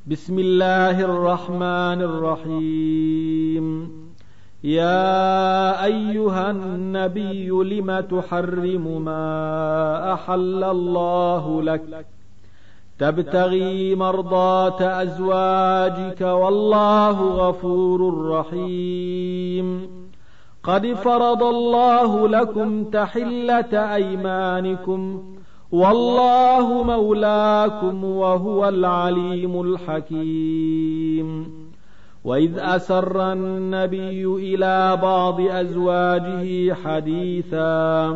بسم الله الرحمن الرحيم. يا أيها النبي لم تحرم ما أحل الله لك تبتغي مرضات أزواجك والله غفور رحيم. قد فرض الله لكم تحلة أيمانكم والله مولاكم وهو العليم الحكيم. وإذ أسر النبي إلى بعض أزواجه حديثا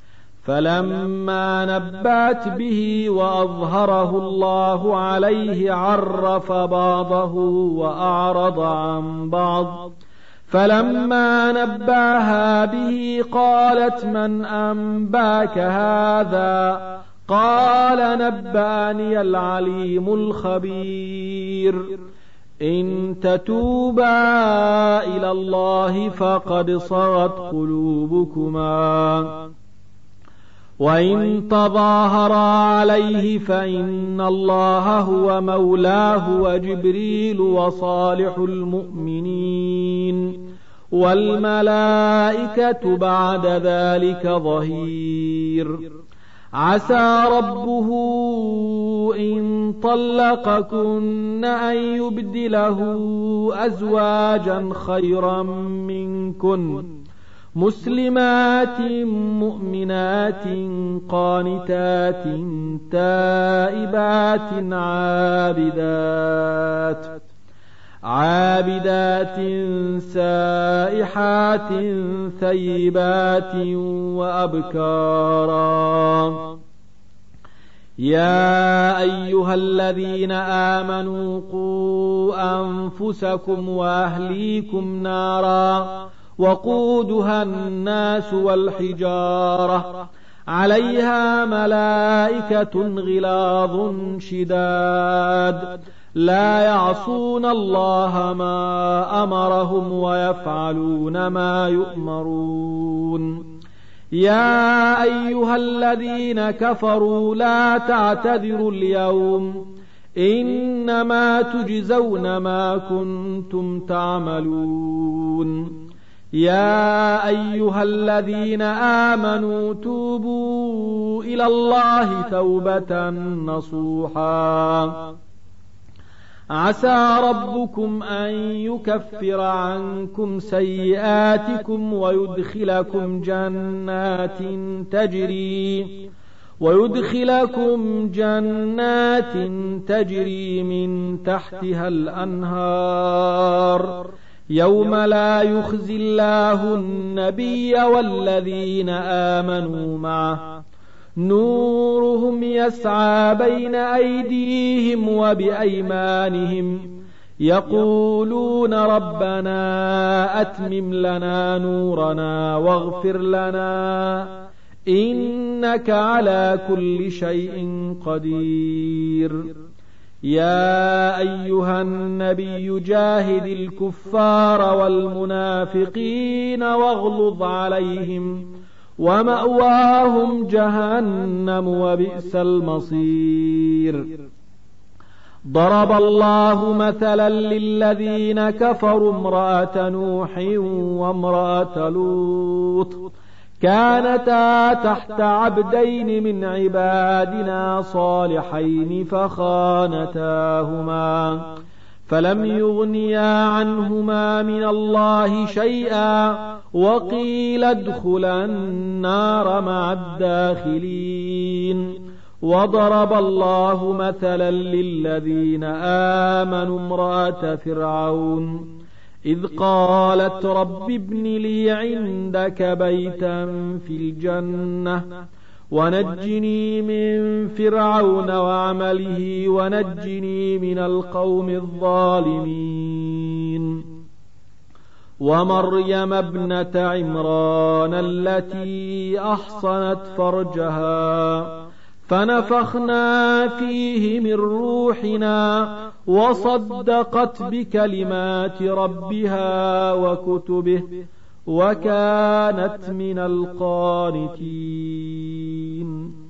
فلما نبأت به وأظهره الله عليه عرف بعضه وأعرض عن بعض، فلما نبأها به قالت من أنباك هذا؟ قال نبأني العليم الخبير. إن تتوبا إلى الله فقد صغت قلوبكما، وإن تظاهرا عليه فإن الله هو مولاه وجبريل وصالح المؤمنين والملائكة بعد ذلك ظهير. عسى ربه إن طلقكن أن يبدله أزواجا خيرا منكن مسلمات مؤمنات قانتات تائبات عابدات سائحات ثيبات وأبكارا. يا أيها الذين آمنوا قوا أنفسكم وأهليكم نارا وقودها الناس والحجارة عليها ملائكة غلاظ شداد لا يعصون الله ما أمرهم ويفعلون ما يؤمرون. يا أيها الذين كفروا لا تعتذروا اليوم إنما تجزون ما كنتم تعملون. يا أيها الذين آمنوا توبوا إلى الله توبة نصوحا عسى ربكم أن يكفر عنكم سيئاتكم ويدخلكم جنات تجري من تحتها الأنهار يوم لا يخزي الله النبي والذين آمنوا معه نورهم يسعى بين أيديهم وبأيمانهم يقولون ربنا أتمم لنا نورنا واغفر لنا إنك على كل شيء قدير. يا أيها النبي جاهد الكفار والمنافقين واغلظ عليهم ومأواهم جهنم وبئس المصير. ضرب الله مثلا للذين كفروا امرأة نوح وامرأة لوط كانتا تحت عبدين من عبادنا صالحين فخانتاهما فلم يغنيا عنهما من الله شيئا وقيل ادخلا النار مع الداخلين. وضرب الله مثلا للذين آمنوا امرأة فرعون إذ قالت رب ابن لي عندك بيتا في الجنة ونجني من فرعون وعمله ونجني من القوم الظالمين. ومريم ابنة عمران التي أحصنت فرجها فنفخنا فيه من روحنا وصدقت بكلمات ربها وكتبه وكانت من القانتين.